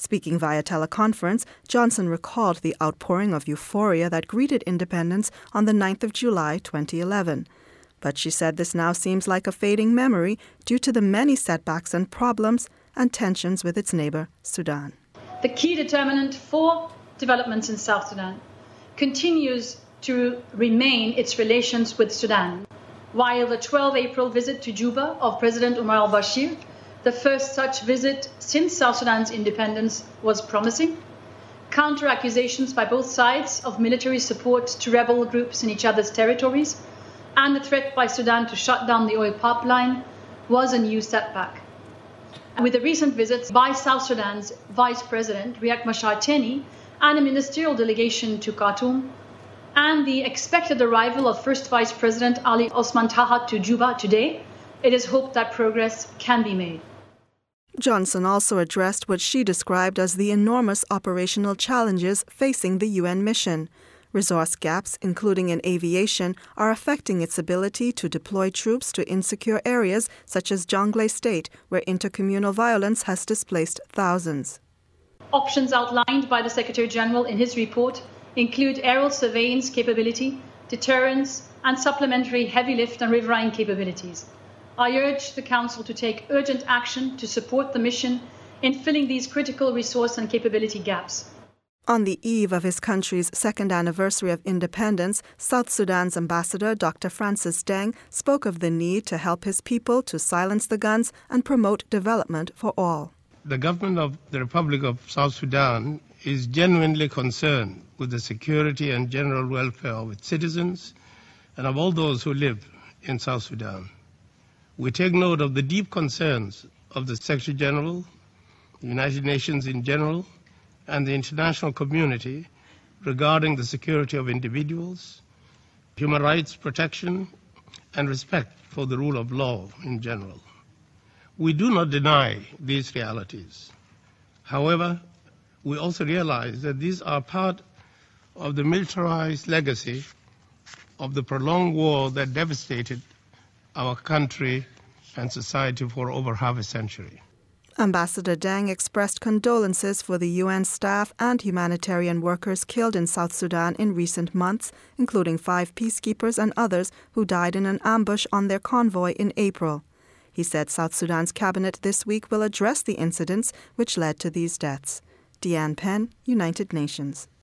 Speaking via teleconference, Johnson recalled the outpouring of euphoria that greeted independence on the 9th of July 2011. But she said this now seems like a fading memory due to the many setbacks and problems and tensions with its neighbor, Sudan. The key determinant for developments in South Sudan continues to remain its relations with Sudan. While the 12 April visit to Juba of President Omar al-Bashir, the first such visit since South Sudan's independence, was promising, counter-accusations by both sides of military support to rebel groups in each other's territories and the threat by Sudan to shut down the oil pipeline was a new setback. With the recent visits by South Sudan's Vice President Riek Machar Teni and a ministerial delegation to Khartoum, and the expected arrival of First Vice President Ali Osman Tahat to Juba today, it is hoped that progress can be made. Johnson also addressed what she described as the enormous operational challenges facing the UN mission. Resource gaps, including in aviation, are affecting its ability to deploy troops to insecure areas such as Jonglei State, where intercommunal violence has displaced thousands. Options outlined by the Secretary General in his report include aerial surveillance capability, deterrence, and supplementary heavy lift and riverine capabilities. I urge the Council to take urgent action to support the mission in filling these critical resource and capability gaps. On the eve of his country's second anniversary of independence, South Sudan's ambassador, Dr. Francis Deng, spoke of the need to help his people to silence the guns and promote development for all. The government of the Republic of South Sudan is genuinely concerned with the security and general welfare of its citizens and of all those who live in South Sudan. We take note of the deep concerns of the Secretary General, the United Nations in general, and the international community regarding the security of individuals, human rights protection, and respect for the rule of law in general. We do not deny these realities. However, we also realize that these are part of the militarized legacy of the prolonged war that devastated our country and society for over half a century. Ambassador Deng expressed condolences for the UN staff and humanitarian workers killed in South Sudan in recent months, including 5 peacekeepers and others who died in an ambush on their convoy in April. He said South Sudan's cabinet this week will address the incidents which led to these deaths. Deanne Penn, United Nations.